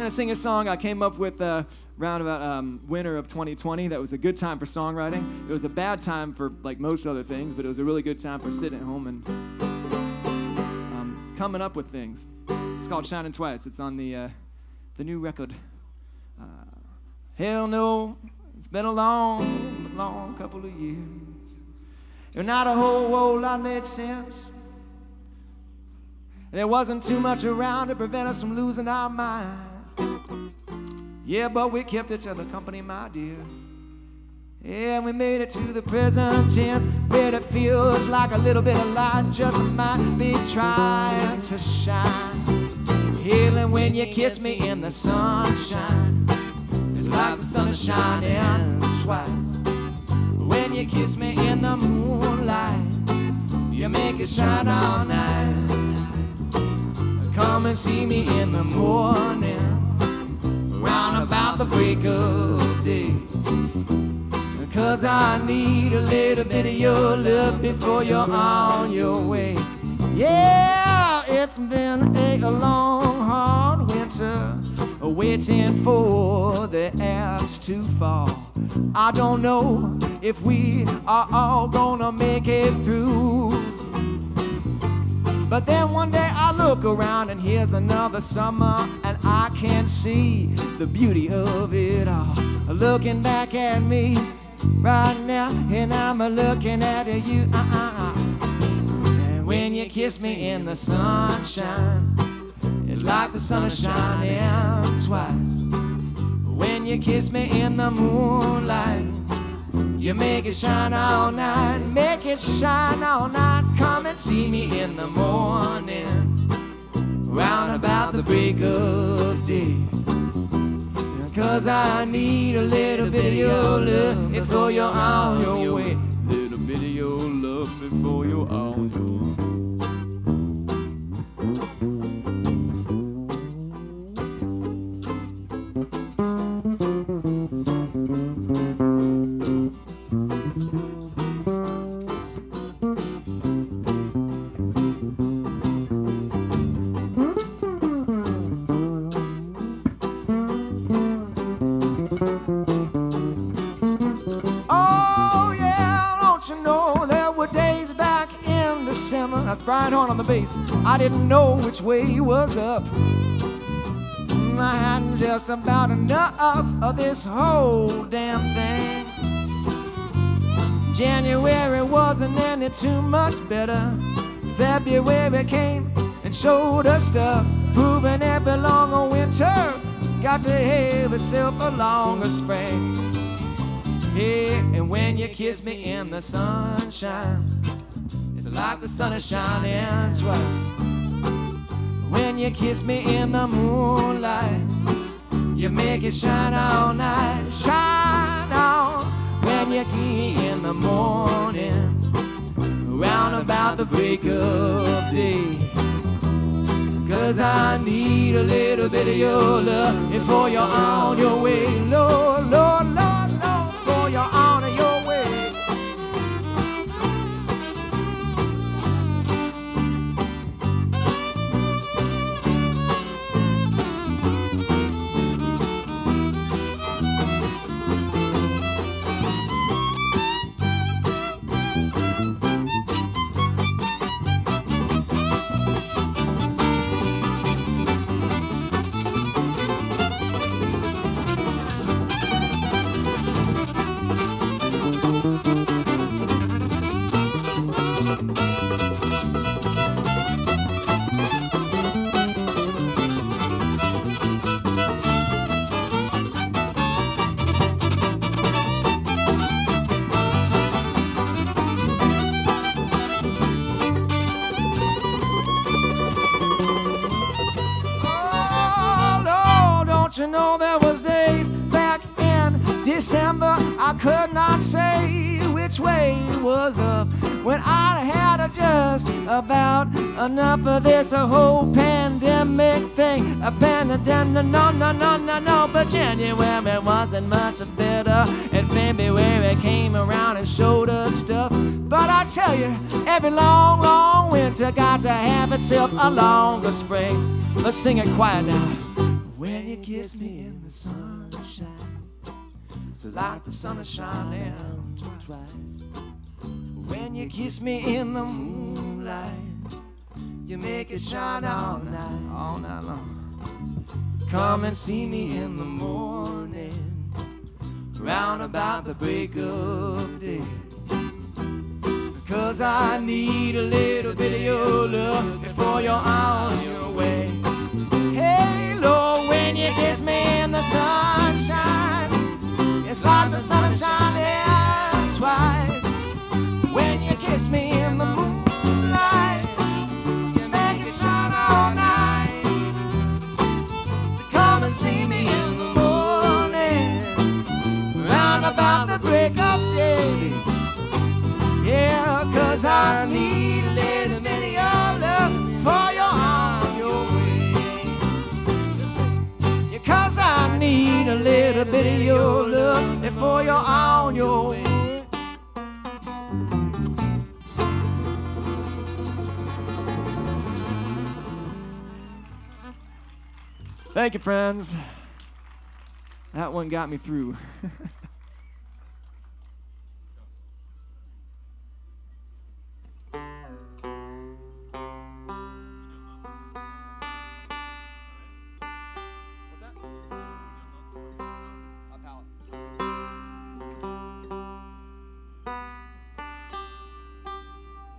going to sing a song I came up with around about winter of 2020. That was a good time for songwriting. It was a bad time for like most other things, but it was a really good time for sitting at home and coming up with things. It's called Shining Twice. It's on the new record. Hell no, it's been a long couple of years. And not a whole lot made sense. There wasn't too much around to prevent us from losing our minds. Yeah, but we kept each other company, my dear. Yeah, we made it to the present tense, where it feels like a little bit of light just might be trying to shine. Healing when you kiss me in the sunshine. It's like the sun is shining twice. When you kiss me in the moonlight, you make it shine all night. Come and see me in the morning, round about the break of day. 'Cause I need a little bit of your love before you're on your way. Yeah, it's been a long, hard winter, waiting for the ash to fall. I don't know if we are all gonna make it through. But then one day I look around and here's another summer, and I can see the beauty of it all. Looking back at me right now, and I'm looking at you. And when you kiss me in the sunshine, it's like the sun is shining twice. When you kiss me in the moonlight, you make it shine all night, make it shine all night. Come and see me in the morning, round about the break of day. 'Cause I need a little bit of your love before you're on your way. Little bit of your love before you're on your way. That's Brian Horn on the bass. I didn't know which way was up. I had just about enough of this whole damn thing. January wasn't any too much better. February came and showed us stuff, proving every longer winter got to have itself a longer spring. Yeah, and when you kiss me in the sunshine, like the sun is shining twice. When you kiss me in the moonlight, you make it shine all night. Shine on when you see me in the morning, round about the break of day. 'Cause I need a little bit of your love before you're on your way. Lord, Lord, Lord, Lord, before you're on your way. You know, there was days back in December I could not say which way was up, when I had just about enough of this whole pandemic thing. A pandemic, no, but January wasn't much better, and February came around and showed us stuff. But I tell you, every long winter got to have itself a longer spring. Let's sing it quiet now. when you kiss me in the sunshine. So like the sun is shining twice. When you kiss me in the moonlight, you make it shine all night long. Come and see me in the morning, round about the break of day. 'Cause I need a little bit of your love before you're on your way. Hey, Lord, when you kiss me in the sunshine, it's like the sun is shining twice. When you kiss me in the moonlight, you make it shine all night. So come and see me in the morning, round about the break of day. Yeah, 'cause I need a little bit of your love before you're on your way. Yeah, 'cause I need a little bit of your love before you're on your way. Thank you, friends. That one got me through.